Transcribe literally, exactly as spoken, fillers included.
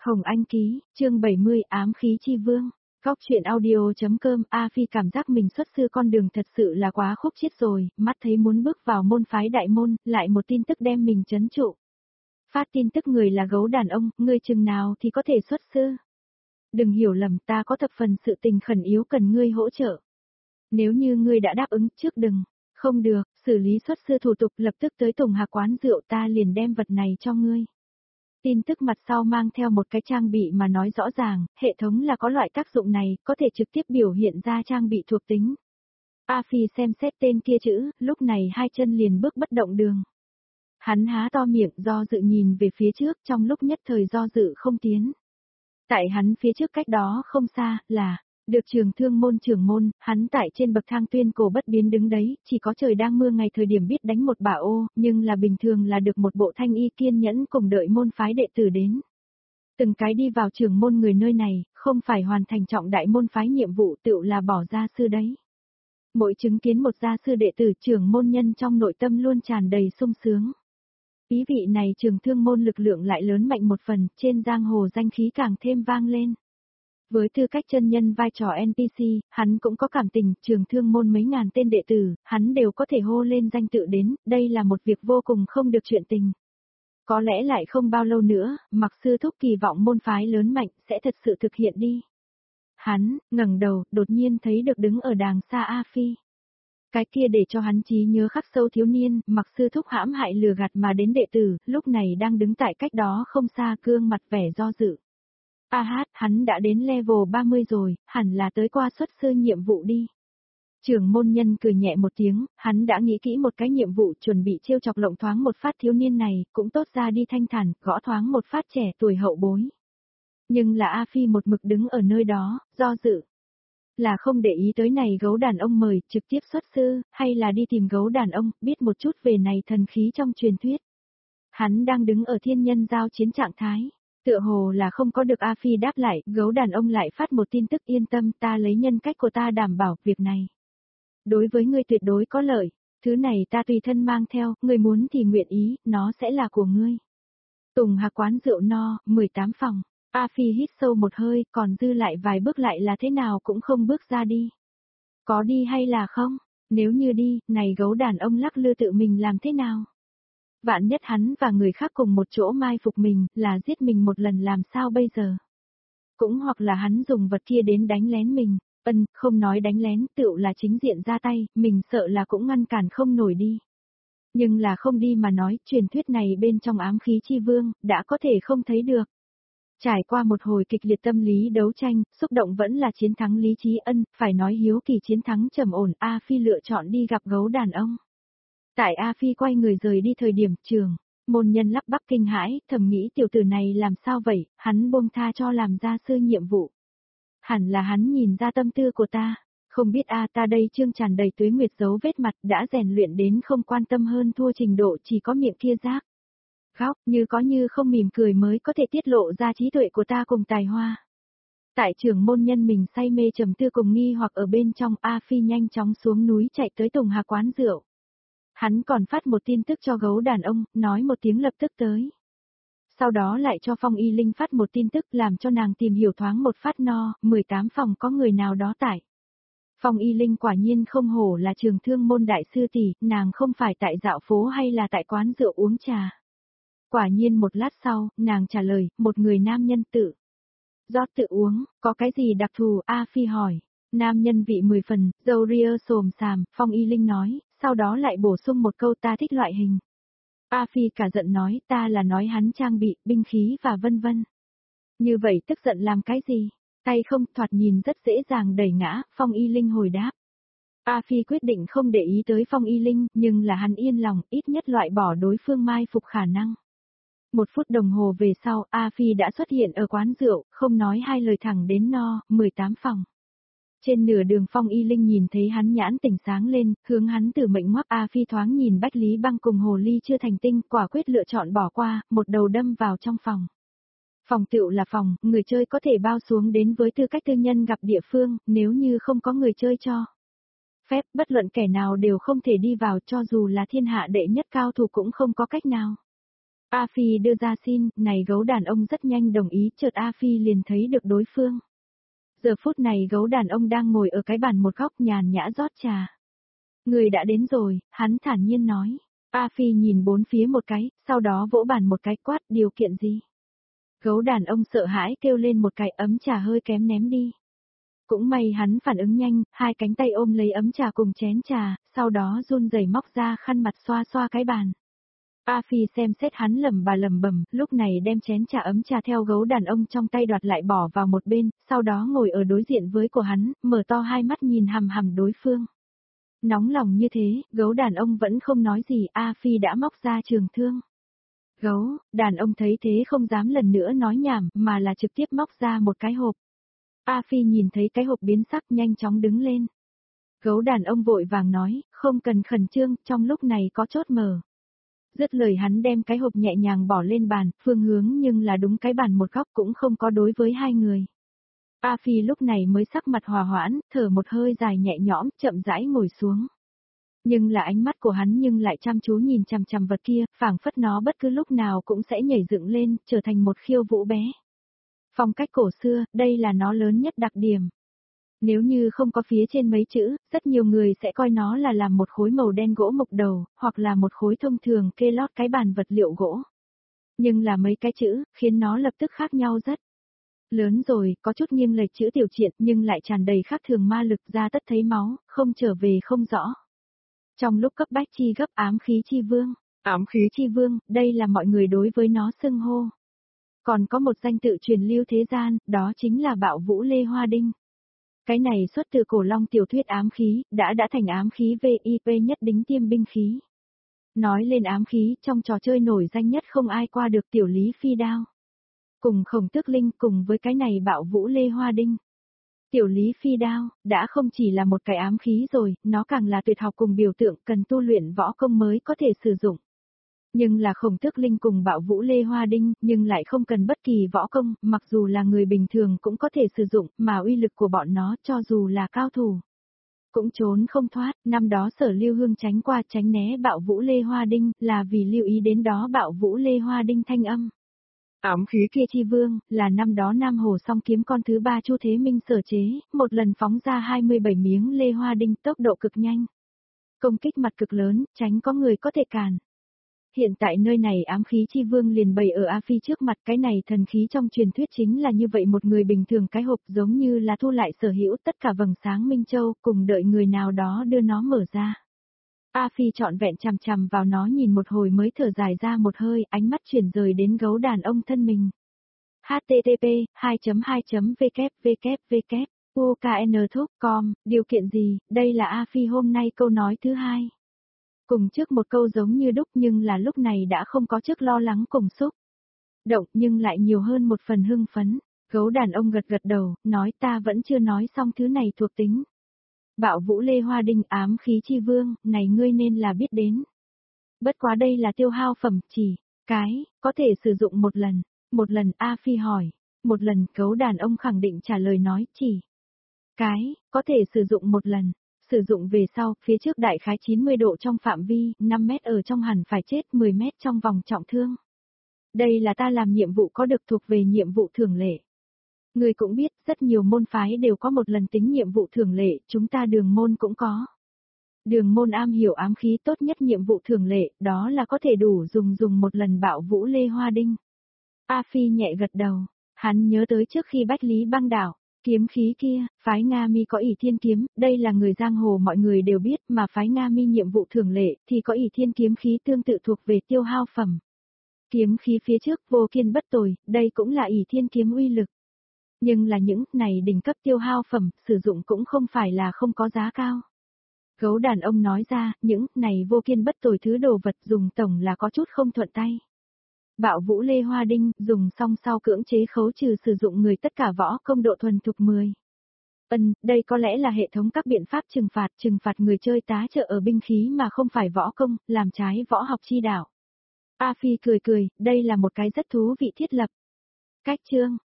Hồng Anh ký, chương bảy mươi ám khí chi vương. Góc truyện audio.com. A Phi cảm giác mình xuất sư con đường thật sự là quá khúc chiết rồi, mắt thấy muốn bước vào môn phái đại môn, lại một tin tức đem mình trấn trụ. Phát tin tức người là gấu đàn ông, ngươi chừng nào thì có thể xuất sư. Đừng hiểu lầm, ta có thập phần sự tình khẩn yếu cần ngươi hỗ trợ. Nếu như ngươi đã đáp ứng trước đừng, không được, xử lý xuất sư thủ tục lập tức tới Tùng Hạc quán rượu ta liền đem vật này cho ngươi. Tin tức mặt sau mang theo một cái trang bị mà nói rõ ràng, hệ thống là có loại tác dụng này, có thể trực tiếp biểu hiện ra trang bị thuộc tính. A Phi xem xét tên kia chữ, lúc này hai chân liền bước bất động đường. Hắn há to miệng do dự nhìn về phía trước trong lúc nhất thời do dự không tiến. Tại hắn phía trước cách đó không xa, là, được trường thương môn trưởng môn, hắn tại trên bậc thang tuyên cổ bất biến đứng đấy, chỉ có trời đang mưa ngày thời điểm biết đánh một bả ô, nhưng là bình thường là được một bộ thanh y kiên nhẫn cùng đợi môn phái đệ tử đến. Từng cái đi vào trường môn người nơi này, không phải hoàn thành trọng đại môn phái nhiệm vụ tựu là bỏ gia sư đấy. Mỗi chứng kiến một gia sư đệ tử trưởng môn nhân trong nội tâm luôn tràn đầy sung sướng. Ý vị này trường thương môn lực lượng lại lớn mạnh một phần, trên giang hồ danh khí càng thêm vang lên. Với tư cách chân nhân vai trò en pê xê, hắn cũng có cảm tình, trường thương môn mấy ngàn tên đệ tử, hắn đều có thể hô lên danh tự đến, đây là một việc vô cùng không được chuyện tình. Có lẽ lại không bao lâu nữa, mặc sư thúc kỳ vọng môn phái lớn mạnh, sẽ thật sự thực hiện đi. Hắn, ngẩng đầu, đột nhiên thấy được đứng ở đàng xa A Phi. Cái kia để cho hắn trí nhớ khắc sâu thiếu niên, mặc sư thúc hãm hại lừa gạt mà đến đệ tử, lúc này đang đứng tại cách đó không xa gương mặt vẻ do dự. A hát, hắn đã đến level ba mươi rồi, hẳn là tới qua xuất sư nhiệm vụ đi. Trưởng môn nhân cười nhẹ một tiếng, hắn đã nghĩ kỹ một cái nhiệm vụ chuẩn bị trêu chọc lộng thoáng một phát thiếu niên này, cũng tốt ra đi thanh thản, gõ thoáng một phát trẻ tuổi hậu bối. Nhưng là A Phi một mực đứng ở nơi đó, do dự. Là không để ý tới này gấu đàn ông mời, trực tiếp xuất sư, hay là đi tìm gấu đàn ông, biết một chút về này thần khí trong truyền thuyết. Hắn đang đứng ở thiên nhân giao chiến trạng thái. Tựa hồ là không có được A Phi đáp lại, gấu đàn ông lại phát một tin tức yên tâm ta lấy nhân cách của ta đảm bảo việc này. Đối với ngươi tuyệt đối có lợi, thứ này ta tùy thân mang theo, ngươi muốn thì nguyện ý, nó sẽ là của ngươi. Tùng Hạc quán rượu no, mười tám phòng, A Phi hít sâu một hơi, còn dư lại vài bước lại là thế nào cũng không bước ra đi. Có đi hay là không? Nếu như đi, này gấu đàn ông lắc lư tự mình làm thế nào? Vạn nhất hắn và người khác cùng một chỗ mai phục mình, là giết mình một lần làm sao bây giờ? Cũng hoặc là hắn dùng vật kia đến đánh lén mình, ân, không nói đánh lén, tựu là chính diện ra tay, mình sợ là cũng ngăn cản không nổi đi. Nhưng là không đi mà nói, truyền thuyết này bên trong ám khí chi vương, đã có thể không thấy được. Trải qua một hồi kịch liệt tâm lý đấu tranh, xúc động vẫn là chiến thắng lý trí ân, phải nói hiếu kỳ chiến thắng trầm ổn, A Phi lựa chọn đi gặp gấu đàn ông. Tại A Phi quay người rời đi thời điểm trường, môn nhân lắp bắp kinh hãi, thầm nghĩ tiểu tử này làm sao vậy, hắn buông tha cho làm gia sư nhiệm vụ. Hẳn là hắn nhìn ra tâm tư của ta, không biết a ta đây trương tràn đầy tuế nguyệt dấu vết mặt đã rèn luyện đến không quan tâm hơn thua trình độ chỉ có miệng kia giác. Góc như có như không mỉm cười mới có thể tiết lộ ra trí tuệ của ta cùng tài hoa. Tại trường môn nhân mình say mê trầm tư cùng nghi hoặc ở bên trong A Phi nhanh chóng xuống núi chạy tới Tùng Hạc quán rượu. Hắn còn phát một tin tức cho gấu đàn ông, nói một tiếng lập tức tới. Sau đó lại cho Phong Y Linh phát một tin tức làm cho nàng tìm hiểu thoáng một phát no, mười tám phòng có người nào đó tại. Phong Y Linh quả nhiên không hổ là trường thương môn đại sư tỷ, nàng không phải tại dạo phố hay là tại quán rượu uống trà. Quả nhiên một lát sau, nàng trả lời, một người nam nhân tự. Rót tự uống, có cái gì đặc thù, A Phi hỏi. Nam nhân vị mười phần, dâu ria xồm xàm, Phong Y Linh nói, sau đó lại bổ sung một câu ta thích loại hình. A Phi cả giận nói ta là nói hắn trang bị, binh khí và vân vân. Như vậy tức giận làm cái gì? Tay không thoạt nhìn rất dễ dàng đẩy ngã, Phong Y Linh hồi đáp. A Phi quyết định không để ý tới Phong Y Linh, nhưng là hắn yên lòng, ít nhất loại bỏ đối phương mai phục khả năng. Một phút đồng hồ về sau, A Phi đã xuất hiện ở quán rượu, không nói hai lời thẳng đến no, mười tám phòng. Trên nửa đường Phong Y Linh nhìn thấy hắn nhãn tỉnh sáng lên, hướng hắn từ mệnh ngoắc A Phi thoáng nhìn Bách Lý Băng cùng hồ ly chưa thành tinh, quả quyết lựa chọn bỏ qua, một đầu đâm vào trong phòng. Phòng tựu là phòng, người chơi có thể bao xuống đến với tư cách tư nhân gặp địa phương, nếu như không có người chơi cho phép, bất luận kẻ nào đều không thể đi vào cho dù là thiên hạ đệ nhất cao thủ cũng không có cách nào. A Phi đưa ra xin, này gấu đàn ông rất nhanh đồng ý, chợt A Phi liền thấy được đối phương. Giờ phút này gấu đàn ông đang ngồi ở cái bàn một góc nhàn nhã rót trà. Người đã đến rồi, hắn thản nhiên nói. A Phi nhìn bốn phía một cái, sau đó vỗ bàn một cái quát, điều kiện gì? Gấu đàn ông sợ hãi kêu lên một cái, ấm trà hơi kém ném đi. Cũng may hắn phản ứng nhanh, hai cánh tay ôm lấy ấm trà cùng chén trà, sau đó run rẩy móc ra khăn mặt xoa xoa cái bàn. A Phi xem xét hắn lẩm bà lẩm bẩm, lúc này đem chén trà ấm trà theo gấu đàn ông trong tay đoạt lại bỏ vào một bên, sau đó ngồi ở đối diện với của hắn, mở to hai mắt nhìn hằm hằm đối phương. Nóng lòng như thế, gấu đàn ông vẫn không nói gì, A Phi đã móc ra trường thương. Gấu, đàn ông thấy thế không dám lần nữa nói nhảm, mà là trực tiếp móc ra một cái hộp. A Phi nhìn thấy cái hộp biến sắc nhanh chóng đứng lên. Gấu đàn ông vội vàng nói, không cần khẩn trương, trong lúc này có chốt mở. Dứt lời hắn đem cái hộp nhẹ nhàng bỏ lên bàn, phương hướng nhưng là đúng cái bàn một góc cũng không có đối với hai người. A Phi lúc này mới sắc mặt hòa hoãn, thở một hơi dài nhẹ nhõm, chậm rãi ngồi xuống. Nhưng là ánh mắt của hắn nhưng lại chăm chú nhìn chằm chằm vật kia, phảng phất nó bất cứ lúc nào cũng sẽ nhảy dựng lên, trở thành một khiêu vũ bé. Phong cách cổ xưa, đây là nó lớn nhất đặc điểm. Nếu như không có phía trên mấy chữ, rất nhiều người sẽ coi nó là làm một khối màu đen gỗ mộc đầu, hoặc là một khối thông thường kê lót cái bàn vật liệu gỗ. Nhưng là mấy cái chữ, khiến nó lập tức khác nhau rất. Lớn rồi, có chút nghiêng lệch chữ tiểu triện nhưng lại tràn đầy khác thường ma lực ra tất thấy máu, không trở về không rõ. Trong lúc cấp bách chi gấp ám khí chi vương, ám khí chi vương, đây là mọi người đối với nó xưng hô. Còn có một danh tự truyền lưu thế gian, đó chính là Bạo Vũ Lê Hoa Đinh. Cái này xuất từ cổ long tiểu thuyết ám khí, đã đã thành ám khí vê i pê nhất đính tiêm binh khí. Nói lên ám khí, trong trò chơi nổi danh nhất không ai qua được tiểu Lý Phi Đao. Cùng Khổng Tước Linh cùng với cái này Bạo Vũ Lê Hoa Đinh. Tiểu Lý Phi Đao, đã không chỉ là một cái ám khí rồi, nó càng là tuyệt học cùng biểu tượng cần tu luyện võ công mới có thể sử dụng. Nhưng là Khổng Tước Linh cùng Bạo Vũ Lê Hoa Đinh, nhưng lại không cần bất kỳ võ công, mặc dù là người bình thường cũng có thể sử dụng, mà uy lực của bọn nó cho dù là cao thủ. Cũng trốn không thoát, năm đó Sở Lưu Hương tránh qua tránh né Bạo Vũ Lê Hoa Đinh, là vì lưu ý đến đó Bạo Vũ Lê Hoa Đinh thanh âm. Ám khí kia chi vương, là năm đó Nam Hồ song kiếm con thứ ba Chu Thế Minh sở chế, một lần phóng ra hai mươi bảy miếng Lê Hoa Đinh tốc độ cực nhanh. Công kích mặt cực lớn, tránh có người có thể cản. Hiện tại nơi này ám khí chi vương liền bày ở A Phi trước mặt, cái này thần khí trong truyền thuyết chính là như vậy, một người bình thường cái hộp giống như là thu lại sở hữu tất cả vầng sáng Minh Châu, cùng đợi người nào đó đưa nó mở ra. A Phi trọn vẹn chằm chằm vào nó nhìn một hồi mới thở dài ra một hơi, ánh mắt chuyển rời đến gấu đàn ông thân mình. H T T P hai chấm hai chấm W W W U K N Thúc com, điều kiện gì, đây là A Phi hôm nay câu nói thứ hai. Cùng trước một câu giống như đúc nhưng là lúc này đã không có trước lo lắng cùng xúc. Động nhưng lại nhiều hơn một phần hưng phấn, gấu đàn ông gật gật đầu, nói ta vẫn chưa nói xong thứ này thuộc tính. Bạo Vũ Lê Hoa Đinh ám khí chi vương, này ngươi nên là biết đến. Bất quá đây là tiêu hao phẩm, chỉ, cái, có thể sử dụng một lần, một lần A Phi hỏi, một lần gấu đàn ông khẳng định trả lời nói chỉ. Cái, có thể sử dụng một lần, sử dụng về sau, phía trước đại khái chín mươi độ trong phạm vi, năm mét ở trong hẳn phải chết, mười mét trong vòng trọng thương. Đây là ta làm nhiệm vụ có được thuộc về nhiệm vụ thường lệ. Người cũng biết, rất nhiều môn phái đều có một lần tính nhiệm vụ thường lệ, chúng ta đường môn cũng có. Đường môn am hiểu ám khí tốt nhất nhiệm vụ thường lệ, đó là có thể đủ dùng dùng một lần Bạo Vũ Lê Hoa Đinh. A Phi nhẹ gật đầu, hắn nhớ tới trước khi Bách Lý băng đảo, kiếm khí kia, phái Nga Mi có ỷ thiên kiếm, đây là người giang hồ mọi người đều biết, mà phái Nga Mi nhiệm vụ thường lệ thì có ỷ thiên kiếm khí tương tự thuộc về tiêu hao phẩm. Kiếm khí phía trước vô kiên bất tồi, đây cũng là ỷ thiên kiếm uy lực. Nhưng là những này đỉnh cấp tiêu hao phẩm, sử dụng cũng không phải là không có giá cao. Gấu đàn ông nói ra, những này vô kiên bất tồi thứ đồ vật dùng tổng là có chút không thuận tay. Bạo Vũ Lê Hoa Đinh, dùng xong sau cưỡng chế khấu trừ sử dụng người tất cả võ công độ thuần thục mười. Ân, đây có lẽ là hệ thống các biện pháp trừng phạt, trừng phạt người chơi tá trợ ở binh khí mà không phải võ công, làm trái võ học chi đạo. A Phi cười cười, đây là một cái rất thú vị thiết lập. Cách chương